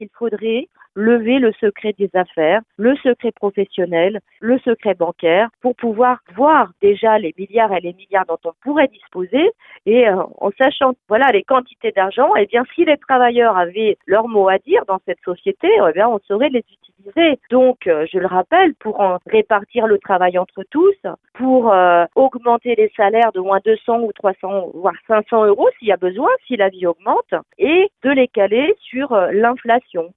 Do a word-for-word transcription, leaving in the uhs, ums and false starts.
qu'il faudrait lever le secret des affaires, le secret professionnel, le secret bancaire, pour pouvoir voir déjà les milliards et les milliards dont on pourrait disposer, et euh, en sachant voilà les quantités d'argent, eh bien si les travailleurs avaient leur mot à dire dans cette société, eh bien on saurait les utiliser. Donc euh, je le rappelle, pour en répartir le travail entre tous, pour euh, augmenter les salaires de moins deux cents ou trois cents voire cinq cents euros s'il y a besoin, si la vie augmente, et de les caler sur euh, l'inflation.